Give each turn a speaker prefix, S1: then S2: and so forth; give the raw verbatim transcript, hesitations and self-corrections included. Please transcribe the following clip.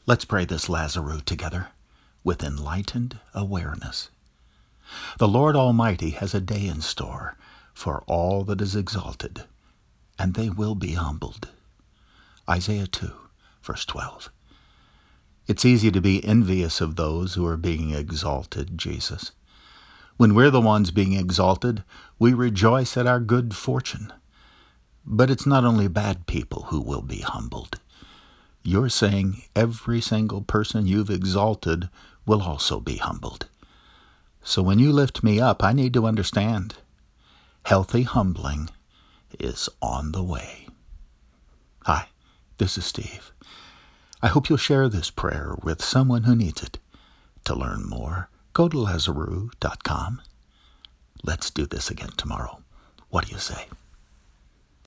S1: Let's pray this Lazarus together with enlightened awareness. The Lord Almighty has a day in store for all that is exalted, and they will be humbled. Isaiah two, verse twelve. It's easy to be envious of those who are being exalted, Jesus. When we're the ones being exalted, we rejoice at our good fortune. But it's not only bad people who will be humbled. You're saying every single person you've exalted will also be humbled. So when you lift me up, I need to understand. Healthy humbling is on the way. Hi, this is Steve. I hope you'll share this prayer with someone who needs it. To learn more, go to Lazarus dot com. Let's do this again tomorrow. What do you say?